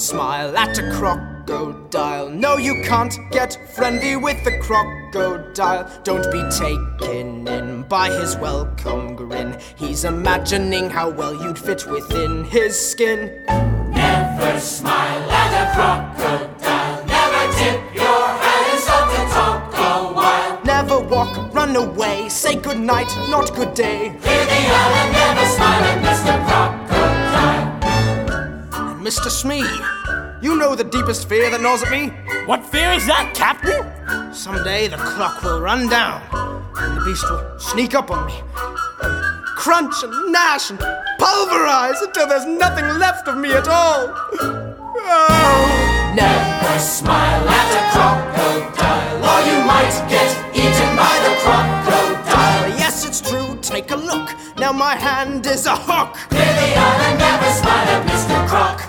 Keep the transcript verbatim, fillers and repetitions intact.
smile at a crocodile. No, you can't get friendly with the crocodile. Don't be taken in by his welcome grin. He's imagining how well you'd fit within his skin. Never smile at a crocodile. Never tip your hat and stop to talk a while. Never walk, run away. Say good night, not good day. Hear the island, never smile at Mister Crocodile. And Mister Smee, you know the deepest fear that gnaws at me? What fear is that, Captain? Someday the clock will run down, and the beast will sneak up on me, and crunch and gnash and pulverize until there's nothing left of me at all. Oh. Never smile at a crocodile, or you might get eaten by the crocodile. Yes, it's true, take a look. Now my hand is a hook. Clear the island, never smile at Mister Croc.